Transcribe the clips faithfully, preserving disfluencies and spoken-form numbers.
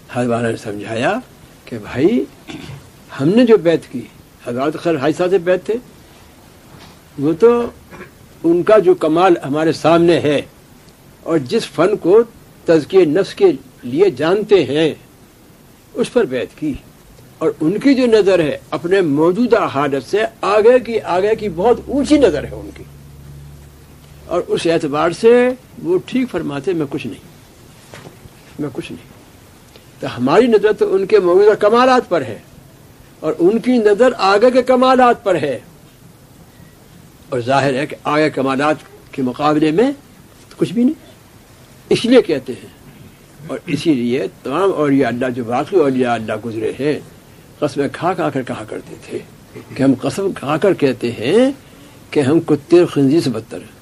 حضرت والا نے سمجھایا کہ بھائی ہم نے جو بیعت کی، حضرات خیر حاجی صاحب سے بیعت تھے، وہ تو ان کا جو کمال ہمارے سامنے ہے، اور جس فن کو تزکیہ نفس کے لیے جانتے ہیں اس پر بیعت کی، اور ان کی جو نظر ہے اپنے موجودہ حالت سے آگے کی آگے کی بہت اونچی نظر ہے ان کی، اور اس اعتبار سے وہ ٹھیک فرماتے میں کچھ نہیں میں کچھ نہیں تو ہماری نظر تو ان کے موجودہ کمالات پر ہے، اور ان کی نظر آگے کے کمالات پر ہے، اور ظاہر ہے کہ آگے کمالات کے مقابلے میں کچھ بھی نہیں، اس لیے کہتے ہیں۔ اور اسی لیے تمام اولیاء اللہ جو باقی اولیاء اللہ گزرے ہیں قسمیں کھا کھا کر کہا کرتے تھے کہ ہم قسم کھا کر کہتے ہیں کہ ہم کتے اور خنزیر سے بدتر ہیں۔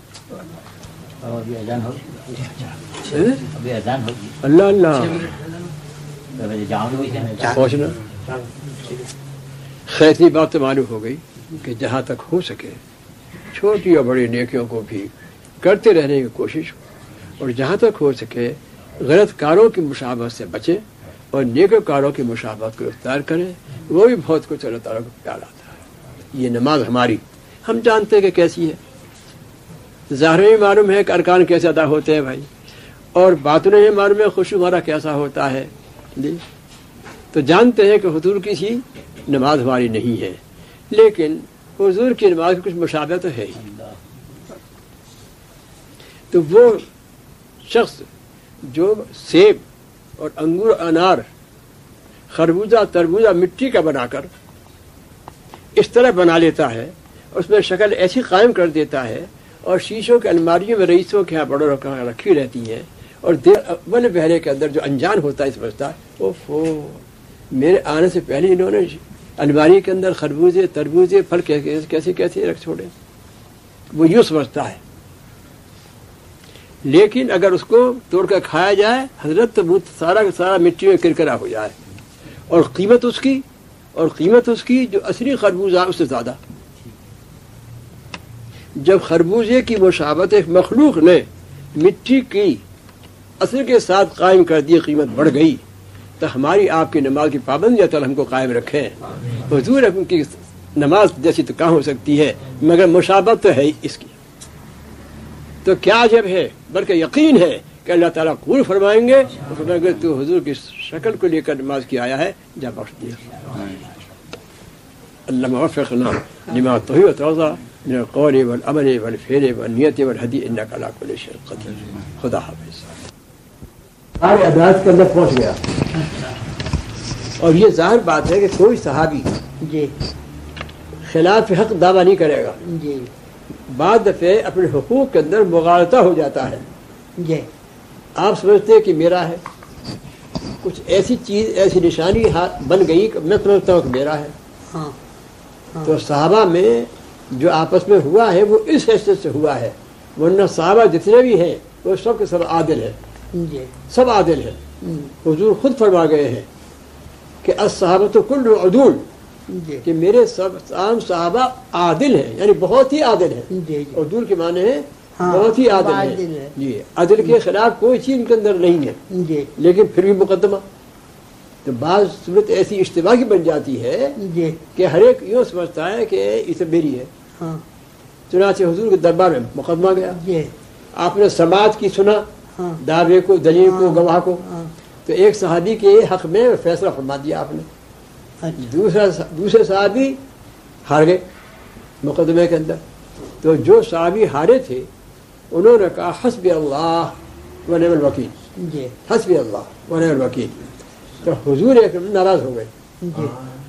اللہ اللہ پہنچنا خیر، اتنی بات تو معلوم ہو گئی کہ جہاں تک ہو سکے چھوٹی اور بڑی نیکیوں کو بھی کرتے رہنے کی کوشش ہو، اور جہاں تک ہو سکے غلط کاروں کی مشابہت سے بچے اور نیک کاروں کی مشابہت کو اختیار کریں، وہ بھی بہت کچھ اللہ تعالیٰ کو پیار آتا ہے۔ یہ نماز ہماری ہم جانتے ہیں کہ کیسی ہے، ظاہر میں معلوم ہے کہ ارکان کیسے ادا ہوتے ہیں بھائی، اور باطن میں معلوم ہے خوشو ہمارا کیسا ہوتا ہے، تو جانتے ہیں کہ حضور کی سی نماز ہماری نہیں ہے، لیکن حضور کی نماز کی کچھ مشابہت تو ہے ہی۔ تو وہ شخص جو سیب اور انگور انار خربوزہ تربوزہ مٹی کا بنا کر اس طرح بنا لیتا ہے، اس میں شکل ایسی قائم کر دیتا ہے، اور شیشوں کے الماریوں میں رئیسوں کے یہاں بڑوں رکھی رہتی ہیں، اور دیر اول پہلے کے اندر جو انجان ہوتا ہے سمجھتا ہے اوفو میرے آنے سے پہلے انہوں نے الماری کے اندر خربوزے تربوزے پھل کیسے کیسے رکھ چھوڑے، وہ یوں سمجھتا ہے۔ لیکن اگر اس کو توڑ کر کھایا جائے حضرت تو سارا سارا مٹی میں کرکرا ہو جائے، اور قیمت اس کی اور قیمت اس کی جو اصلی خربوزہ اس سے زیادہ۔ جب خربوزے کی مشابہت ایک مخلوق نے مٹی کی اصل کے ساتھ قائم کر دی، قیمت بڑھ گئی، تو ہماری آپ کی نماز کی پابندی اللہ تعالیٰ ہم کو قائم رکھے۔ حضور ان کی نماز جیسی تو کہاں ہو سکتی ہے، مگر مشابہت تو ہے اس کی، تو کیا عجب ہے، بلکہ یقین ہے کہ اللہ تعالیٰ قبول فرمائیں گے، فرمائیں گے تو حضور کی شکل کو لے کر نماز کی آیا ہے، جا بخش دیا۔ اللهم وفقنا لما تحب وترضى من القول والعمل والفعل والنیت والهدی انك على كل شيء قدیر۔ خدا حافظ۔ سارے عدالت کے اندر پہنچ گیا، اور یہ ظاہر بات ہے کہ کوئی صحابی جی خلاف حق دعویٰ نہیں کرے گا، جی بعض دفعے اپنے حقوق کے اندر مغالطہ ہو جاتا ہے، جی آپ سمجھتے ہیں کہ میرا ہے، کچھ ایسی چیز ایسی نشانی بن گئی کہ میں سمجھتا ہوں کہ میرا ہے۔ ہاں تو صحابہ میں جو آپس میں ہوا ہے وہ اس حیثیت سے ہوا ہے، ورنہ صحابہ جتنے بھی ہیں وہ سب کے سب عادل ہیں، جی سب عادل ہیں۔ حضور خود فرما گئے ہیں کہ الصحابۃ کلھم عدول، جی کہ میرے سب تمام صحابہ عادل ہیں، یعنی بہت ہی عادل ہیں۔ جی جی عدول کے معنی ہے ہاں، بہت ہی عادل عادل ہیں، ہے۔ جی عدل کے خلاف کوئی چیز ان کے اندر نہیں ہے، جی لیکن پھر بھی مقدمہ۔ تو بعض صورت ایسی اشتباہ کی بن جاتی ہے جی کہ ہر ایک یوں سمجھتا ہے کہ اسے میری ہے، ہاں چنانچہ حضور کے دربار میں مقدمہ گیا، جی آپ نے سماعت کی سنا، ہاں دعوے کو دلیل کو ہاں، گواہ کو، ہاں، تو ایک صحابی کے حق میں فیصلہ فرما دیا آپ نے، اچھا دوسرا دوسرے صحابی ہار گئے مقدمے کے اندر۔ تو جو صحابی ہارے تھے انہوں نے کہا حسبی اللہ و نعم الوکیل، جی حسبی اللہ و نعم الوکیل۔ تو حضور اکرم ناراض ہو گئے، جی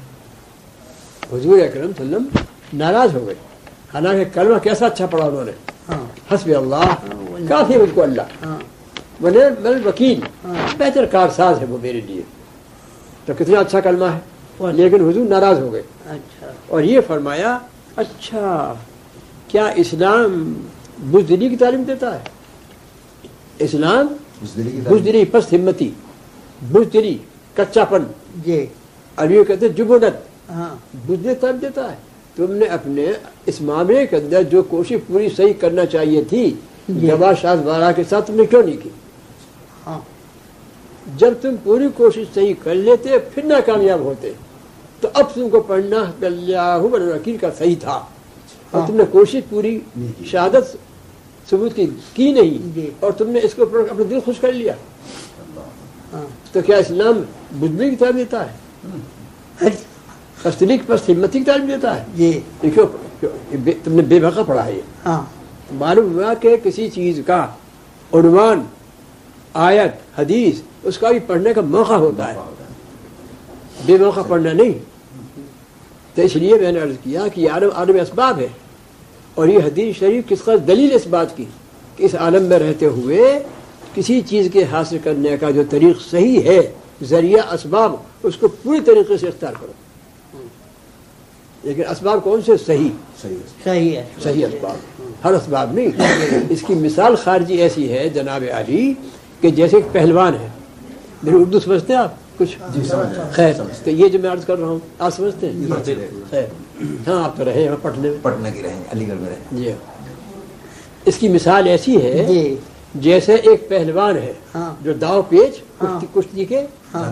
حضور اکرم صلی اللہ علیہ وسلم ناراض ہو گئے، حالانکہ کلمہ کیسا اچھا پڑھا انہوں نے، ہاں حسبی اللہ، کافی مجھ کو اللہ، ہاں و نعم الوکیل، ہاں بہتر کارساز ہے وہ میرے لیے۔ تو کتنا اچھا کلمہ ہے، لیکن حضور ناراض ہو گئے اچھا اور یہ فرمایا اچھا کیا اسلام بزدلی کی تعلیم دیتا ہے؟ اسلام بزدلی، پست ہمتی، بزدلی، کچا پن، جی عربی میں کہتے ہیں جبنت، ہاں بزدلی تعلیم دیتا ہے۔ تم نے اپنے اس معاملے کے اندر جو کوشش پوری صحیح کرنا چاہیے تھی جی گواہ شاہد بارہ کے ساتھ تم نے کیوں نہیں کی؟ ہاں جب تم پوری کوشش صحیح کر لیتے پھر ناکامیاب ہوتے تو اب تم کو پڑھنا اللہ وکیل کا صحیح تھا، اور تم نے کوشش پوری شہادت ثبوت کی کی نہیں، اور تم نے اس کو اپنا دل خوش کر لیا، تو کیا اسلام بزدلی کی تعلیم دیتا ہے؟ خستگی پس ہمتی کی تعلیم دیتا ہے؟ جی دیکھو تم نے بے بھقا پڑھا ہے، معلوم ہوا کہ کسی چیز کا عنوان، آیت، حدیث، اس کا بھی پڑھنے کا موقع ہوتا ہے، بے موقع پڑھنا نہیں۔ تو اس لیے میں نے عرض کیا کہ یہ عالم عالم اسباب ہے، اور یہ حدیث شریف کس کا دلیل اس بات کی کہ اس عالم میں رہتے ہوئے کسی چیز کے حاصل کرنے کا جو طریق صحیح ہے، ذریعہ اسباب، اس کو پوری طریقے سے اختیار کرو، لیکن اسباب کون سے؟ صحیح صحیح ہے، صحیح اسباب، ہر اسباب نہیں۔ اس کی مثال خارجی ایسی ہے جناب عالی کہ جیسے ایک پہلوان ہے، میری اردو سمجھتے ہیں آپ کچھ؟ خیر، تو یہ جو میں عرض کر رہا ہوں آپ سمجھتے ہیں؟ خیر، ہاں آپ تو رہے پٹنے میں، پٹنہ کی رہے، علی گڑھ میں رہے۔ جی، اس کی مثال ایسی ہے جیسے ایک پہلوان ہے جو داؤ پیچ کشتی کے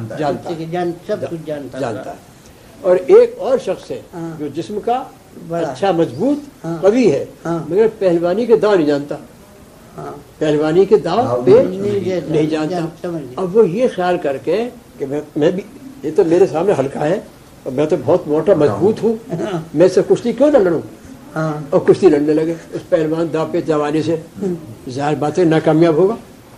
جانتا ہے، اور ایک اور شخص ہے جو جسم کا اچھا مضبوط قوی ہے مگر پہلوانی کے داؤ نہیں جانتا، پہلوانی کے داؤ پیچ نہیں جانتا۔ اب وہ یہ خیال کر کے کہ میں بھی، یہ تو میرے سامنے ہلکا ہے اور میں تو بہت موٹا مضبوط ہوں، میں سے کشتی کیوں نہ لڑوں، اور کشتی لڑنے لگے اس پہلوان داؤ پیچ جوانی سے، ظاہر بات ہے ناکامیاب ہوگا،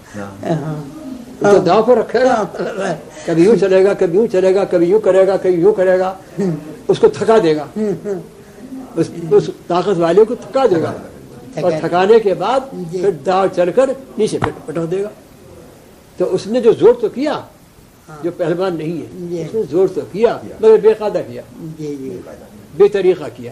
تو داؤ پر رکھے گا، کبھی یوں چلے گا، کبھی یوں چلے گا، کبھی یوں کرے گا، کبھی یوں کرے گا، اس کو تھکا دے گا، اس طاقت والے کو تھکا دے گا، اور تھکانے کے بعد پھر داؤ چل کر نیچے پٹک دے گا۔ تو اس نے جو زور تو کیا، جو پہلوان نہیں ہے اس نے زور تو کیا مگر بے قاعدہ کیا، بے طریقہ کیا۔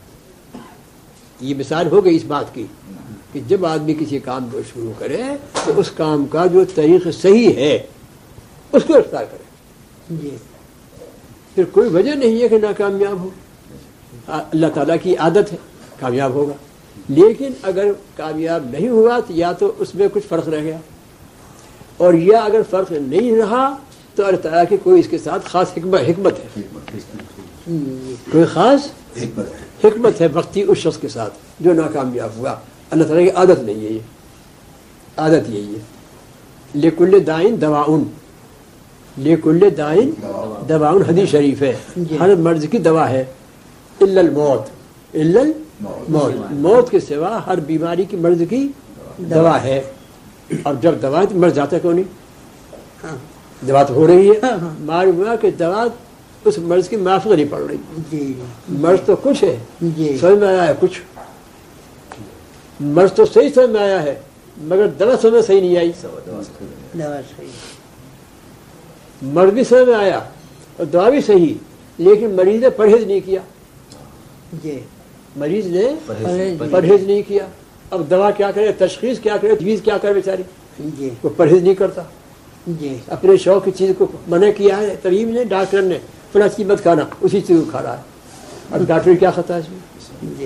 یہ مثال ہو گئی اس بات کی کہ جب آدمی کسی کام کو شروع کرے تو اس کام کا جو طریق صحیح ہے اس کو اختیار کرے، پھر کوئی وجہ نہیں ہے کہ ناکامیاب ہو، اللہ تعالیٰ کی عادت ہے کامیاب ہوگا۔ لیکن اگر کامیاب نہیں ہوا تو یا تو اس میں کچھ فرق رہ گیا، اور یا اگر فرق نہیں رہا تو اللہ تعالیٰ کی کوئی اس کے ساتھ خاص حکمت حکمت ہے، کوئی خاص حکمت ہے وقتی اس شخص کے ساتھ جو ناکامیاب ہوا۔ اللہ تعالیٰ کی عادت نہیں ہے، یہ عادت یہی ہے، لکل دائن دواؤن، لکل دائن دواؤن حدیث شریف ہے، ہر مرض کی دوا ہے، الا الموت، الا الموت، موت کے سوا ہر بیماری کی مرض کی دوا ہے۔ اور جب دوا مر جاتا کیوں نہیں؟ دوا تو ہو رہی ہے، معلوم ہوا کہ دوا اس مرض کی معافی نہیں پڑ رہی، مرض تو کچھ ہے، سمجھ میں آیا ہے کچھ، مرض تو صحیح سمجھ میں آیا ہے مگر دوا سمجھ میں صحیح نہیں آئی، مرض بھی سمجھ میں آیا اور دوا بھی صحیح، لیکن مریض نے پرہیز نہیں کیا، مریض نے پرہیز نہیں کیا۔ اب دوا کیا کرے، تشخیص کیا کرے، تجویز کیا کرے بیچاری، وہ پرہیز نہیں کرتا، اپنے شوق کی چیز کو منع کیا ہے طبیب نے، ڈاکٹر نے، فلاں چیز مت کھانا، اسی چیز کو کھا رہا ہے، اب ڈاکٹر کیا خطا ہے اس میں؟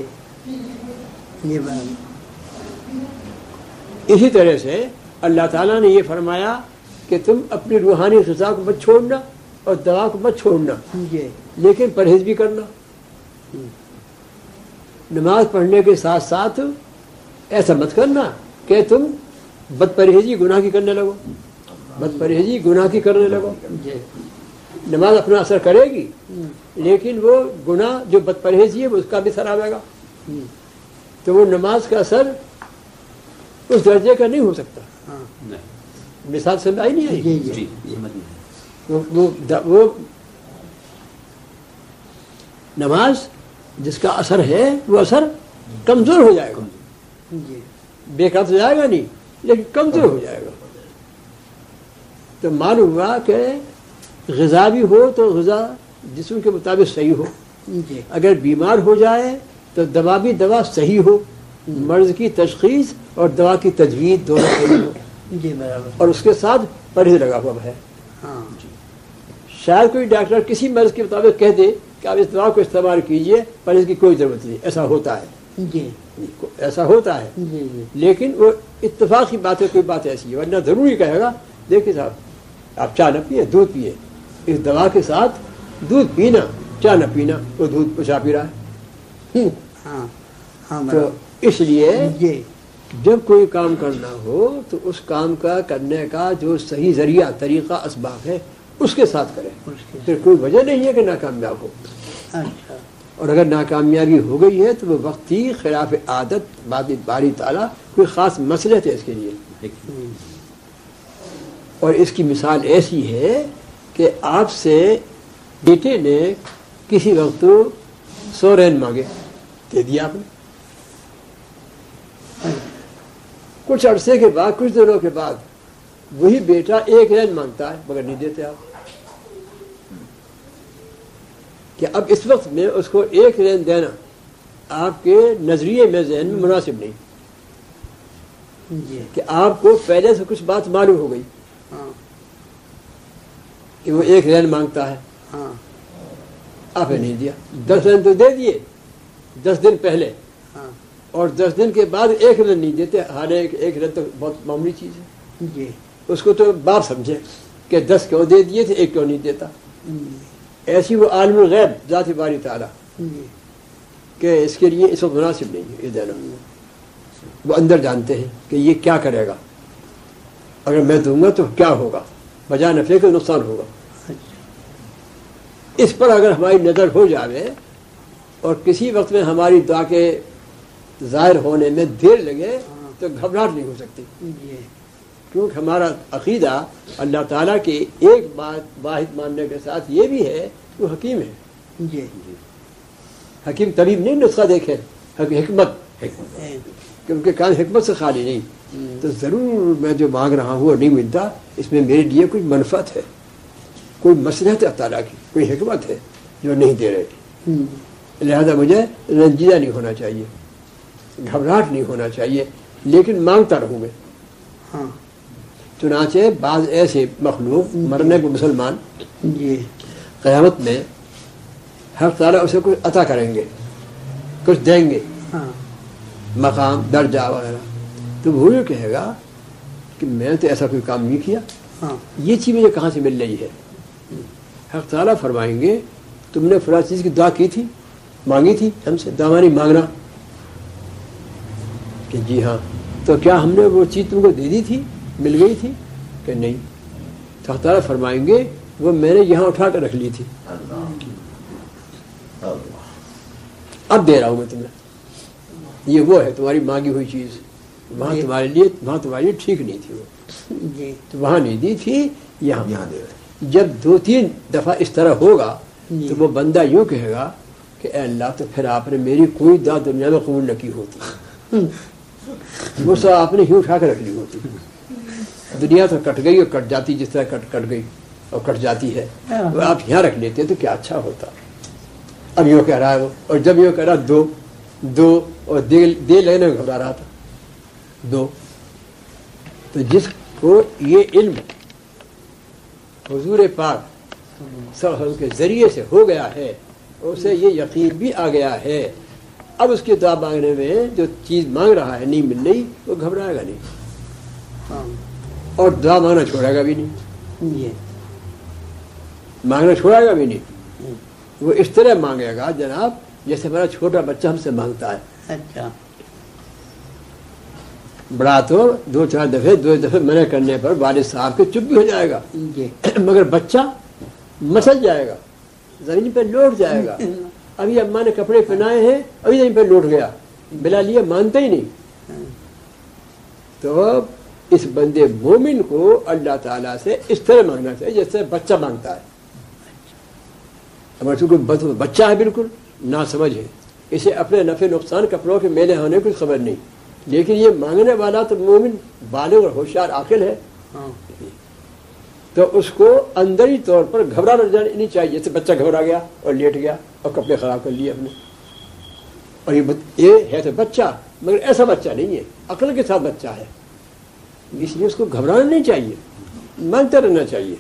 اسی طرح سے اللہ تعالیٰ نے یہ فرمایا کہ تم اپنی روحانی غذا کو مت چھوڑنا اور دوا کو مت چھوڑنا، لیکن پرہیز بھی کرنا۔ نماز پڑھنے کے ساتھ ساتھ ایسا مت کرنا کہ تم بد پرہیزی گناہ کی کرنے لگو، بد پرہیزی گناہ کی کرنے لگو۔ نماز اپنا اثر کرے گی لیکن وہ گناہ جو بد پرہیزی ہے اس کا بھی اثر آئے گا، تو وہ نماز کا اثر اس درجے کا نہیں ہو سکتا۔ مثال سمجھ آئی نہیں آئی؟ وہ نماز جس کا اثر ہے وہ اثر کمزور ہو جائے گا، بےکار ہو جائے گا نہیں لیکن کمزور ہو جائے گا۔ تو معلوم ہوا کہ غذا بھی ہو تو غذا جسم کے مطابق صحیح ہو، اگر بیمار ہو جائے تو دوا بھی دوا صحیح ہو، مرض کی تشخیص اور دوا کی تجویز دونوں صحیح ہو، اور اس کے ساتھ پرہیز لگا ہوا ہے۔ شاید کوئی ڈاکٹر کسی مرض کے مطابق کہہ دے کہ آپ اس دوا کو استعمال کیجئے، پرہیز کی کوئی ضرورت نہیں، ایسا ہوتا ہے، ایسا ہوتا ہے، لیکن وہ اتفاقی بات ہے، کوئی بات ایسی ہے، ورنہ ضروری کہے گا دیکھیے صاحب آپ چائے نہ پیے, دودھ پیے. اس دوا کے ساتھ دودھ پینا, چائے نہ پینا, وہ دودھ پچا پی رہا ہے. ہاں ہاں تو اس لیے یہ جب کوئی کام کرنا ہو تو اس کام کا کرنے کا جو صحیح ذریعہ طریقہ اسباب ہے اس کے ساتھ کریں. پھر کوئی وجہ نہیں ہے کہ ناکامیاب ہو. اچھا اور اگر ناکامیابی ہو گئی ہے تو وہ وقتی خلاف عادت بعد باری تعالیٰ کوئی خاص مصلحت ہے اس کے لیے. اور اس کی مثال ایسی ہے کہ آپ سے بیٹے نے کسی وقت سو رین مانگے, دے دیا آپ نے. کچھ عرصے کے بعد, کچھ دنوں کے بعد وہی بیٹا ایک رین مانگتا ہے مگر نہیں دیتے آپ. کہ اب اس وقت میں اس کو ایک رین دینا آپ کے نظریے میں, ذہن میں مناسب نہیں. کہ آپ کو پہلے سے کچھ بات معلوم ہو گئی کہ وہ ایک رین مانگتا ہے, آپ نے نہیں دیا. دس رین تو دے دیے دس دن پہلے, اور دس دن کے بعد ایک رن نہیں دیتے. حالانکہ ایک رن تو بہت معمولی چیز ہے جی. اس کو تو باپ سمجھے کہ دس کیوں دے دیے تھے, ایک کیوں نہیں دیتا. ایسی وہ عالم الغیب ذات باری تعالیٰ کہ اس کے لیے اس وقت مناسب نہیں ہے یہ دینا. وہ اندر جانتے ہیں کہ یہ کیا کرے گا, اگر میں دوں گا تو کیا ہوگا, بجائے نفع کا نقصان ہوگا. اس پر اگر ہماری نظر ہو جائے اور کسی وقت میں ہماری دعا کے ظاہر ہونے میں دیر لگے تو گھبراہٹ نہیں ہو سکتی. کیونکہ ہمارا عقیدہ اللہ تعالیٰ کی ایک بات واحد ماننے کے ساتھ یہ بھی ہے وہ حکیم ہے. جی حکیم طبیب نہیں نسخہ دیکھے, حکمت, کیونکہ کان حکمت سے خالی نہیں. تو ضرور میں جو مانگ رہا ہوں اور نہیں ملتا, اس میں میرے لیے کوئی منفعت ہے, کوئی مصلحت ہے تعالیٰ کی, کوئی حکمت ہے جو نہیں دے رہے. لہذا مجھے رنجیدہ نہیں ہونا چاہیے, گھبراہٹ نہیں ہونا چاہیے, لیکن مانگتا رہوں میں. ہاں چنانچہ بعض ایسے مخلوق مرنے کو مسلمان جی قیامت میں ہر تعالیٰ اسے کچھ عطا کریں گے, کچھ دیں گے, مقام درجہ وغیرہ. تو وہ یہ کہے گا کہ میں نے تو ایسا کوئی کام نہیں کیا, یہ چیز مجھے کہاں سے مل رہی ہے. حق تعالیٰ فرمائیں گے تم نے فلاں چیز کی دعا کی تھی, مانگی تھی ہم سے, دعا نہیں مانگنا. کہ جی ہاں, تو کیا ہم نے وہ چیز تم کو دے دی تھی, مل گئی تھی؟ کہ نہیں. تو حق تعالیٰ فرمائیں گے وہ میں نے یہاں اٹھا کر رکھ لی تھی, اب دے رہا ہوں میں تمہیں. یہ وہ ہے تمہاری مانگی ہوئی چیز, وہاں تمہارے لیے وہاں تمہارے لیے ٹھیک نہیں تھی وہ, تو وہاں نہیں دی تھی, یہاں دے. جب دو تین دفعہ اس طرح ہوگا تو وہ بندہ یوں کہے گا کہ اے اللہ, تو پھر آپ نے میری کوئی دعا دنیا میں قبول نہ کی ہوتی, وہ سب آپ نے ہی اٹھا کر رکھ لی ہوتی. دنیا تو کٹ گئی اور کٹ جاتی, جس طرح کٹ کٹ گئی اور کٹ جاتی ہے, وہ آپ یہاں رکھ لیتے تو کیا اچھا ہوتا. اب یوں کہہ رہا ہے وہ, اور جب یوں کہہ رہا دو دو اور دے دے لینے میں گھبرا رہا تھا دو. تو جس کو یہ علم حضور پاک صلی اللہ علیہ وسلم کے ذریعے سے ہو گیا ہے, اسے یہ یقین بھی آ گیا ہے, اب اس کی دعا مانگنے میں جو چیز مانگ رہا ہے نہیں مل رہی, وہ گھبرائے گا نہیں اور دعا مانگنا چھوڑے گا بھی نہیں, مانگنا چھوڑے گا بھی نہیں. وہ اس طرح مانگے گا جناب جیسے ہمارا چھوٹا بچہ ہم سے مانگتا ہے. اچھا, بڑا تو دو چار دفعے دو دفعے منع کرنے پر والد صاحب کے چپ بھی ہو جائے گا, مگر بچہ مسل جائے گا, زمین پہ لوٹ جائے گا. ابھی اماں نے کپڑے پہنائے ہیں, ابھی زمین پہ لوٹ گیا, بلا لیے مانتا ہی نہیں. تو اس بندے مومن کو اللہ تعالیٰ سے اس طرح مانگنا چاہیے جیسے بچہ مانگتا ہے. ہمارے چونکہ بچہ ہے بالکل نہ سمجھ ہے, اسے اپنے نفع نقصان کپڑوں کے میلے ہونے کی خبر نہیں, لیکن یہ مانگنے والا تو مومن بالغ اور ہوشیار عاقل ہے. تو اس کو اندری طور پر گھبرانا نہیں چاہیے جیسے بچہ گھبرا گیا اور لیٹ گیا اور کپڑے خراب کر لیے اپنے. اور یہ ہے تو بچہ, مگر ایسا بچہ نہیں ہے, عقل کے ساتھ بچہ ہے, اس لیے اس کو گھبرانا نہیں چاہیے, مانگتا رہنا چاہیے.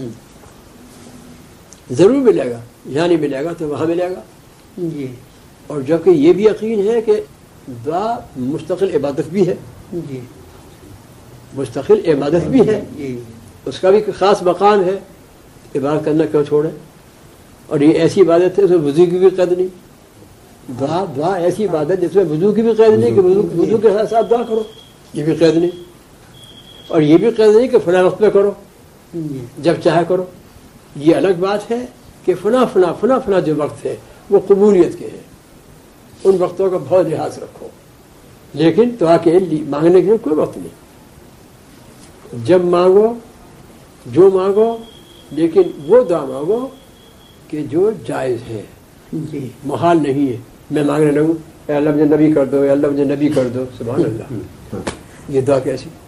ضرور ملے گا, یہاں نہیں ملے گا تو وہاں ملے گا. جی اور جبکہ یہ بھی یقین ہے کہ دعا مستقل عبادت بھی ہے, جی مستقل عبادت بھی ہے. اس کا بھی ایک خاص مقام ہے. عبادت کرنا کیوں چھوڑے؟ اور یہ ایسی عبادت ہے اس میں وضو کی بھی قید نہیں. دعا دعا ایسی عبادت جس میں وضو کی بھی قید نہیں کہ وضو وضو کے ساتھ ساتھ دعا کرو، یہ بھی قید نہیں. اور یہ بھی قید نہیں کہ فلاں وقت پہ کرو، جی جب چاہے کرو. یہ الگ بات ہے کہ فلاں فلاں فلاں فلاں جو وقت ہے وہ قبولیت کے ہیں، ان وقتوں کا بہت لحاظ رکھو. لیکن دعا کے لیے مانگنے کے لیے کوئی وقت نہیں. جب مانگو جو مانگو، لیکن وہ دعا مانگو کہ جو جائز ہے، جی محال نہیں ہے. میں مانگنے لگوں اے اللہ مجھے نبی کر دو، اے اللہ مجھے نبی کر دو، سبحان اللہ، یہ دعا کیسی؟